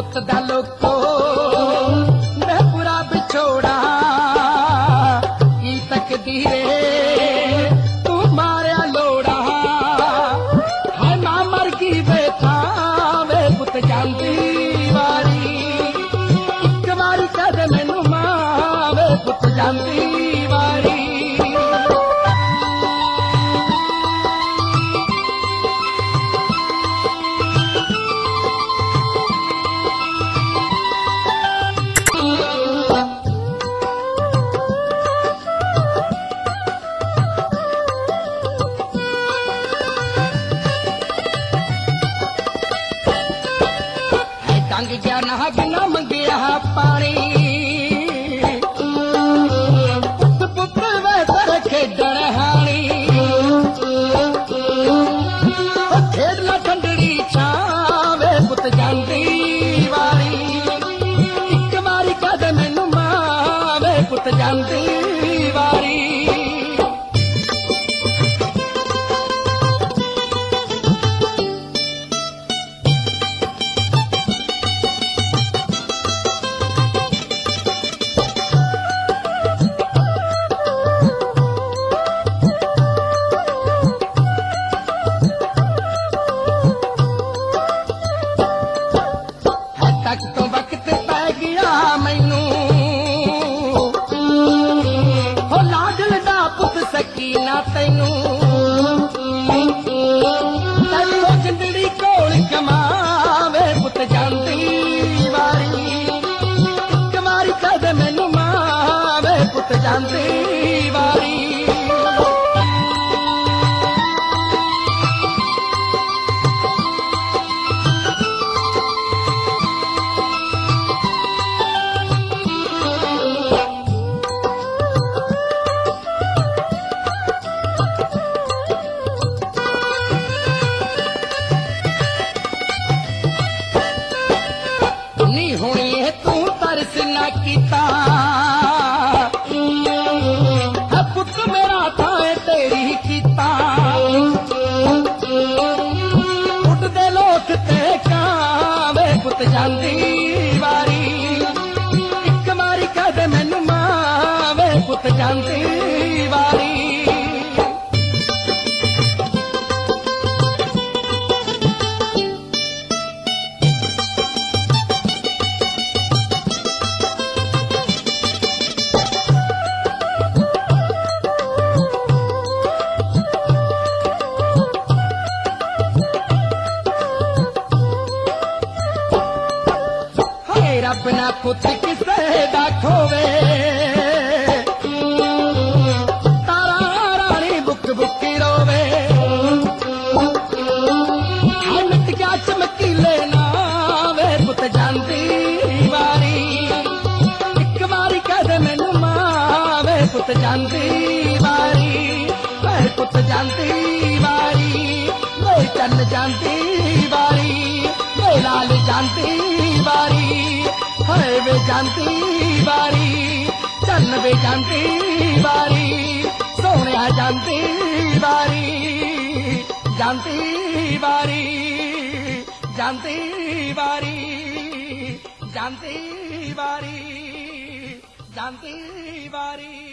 पुत दा लोको मैं पूरा बिछोड़ा की तकदीरे तू मारिया लोड़ा है ना मर की बैठा वे पुत जांदी वारी एक बारी कद मैनू मां वे पुत जांदी वारी टंग गया ना बिना मंगिया पानी पुत पुत वैसर खेडण हानी खेडना ठंडड़ी छावे पुत जांदी वारी एक बारी कद मैनू मावे पुत जांदी वारी तक तो वक्त पै गया मैनू हो लाडल दा पुत सकीना तैनू तैनू जिंदड़ी कोल कमावे पुत जांदी वारी एक बारी कद मैनू मावे पुत जांदी वारी नी होनी है तू तरस ना कीता पुत मेरा था तेरी कीता उठदे लोक ते कावे पुत जांदी वारी एक बारी कद मैनू मावे पुत जांदी वारी रब ना पुत किसे दा खोवे तारा रानी बुक बुकी रोवे मिट गया चमकीले नावे पुत जांदी वारी एक बारी कद मैनू मावे पुत जांदी वारी पुत जांदी वारी वे चन जांदी वारी वे लाल जांदी वारी हाय वे जांदी वारी चन वे जांदी वारी सोने जांदी वारी जांदी वारी जांदी वारी जांदी वारी जांदी वारी।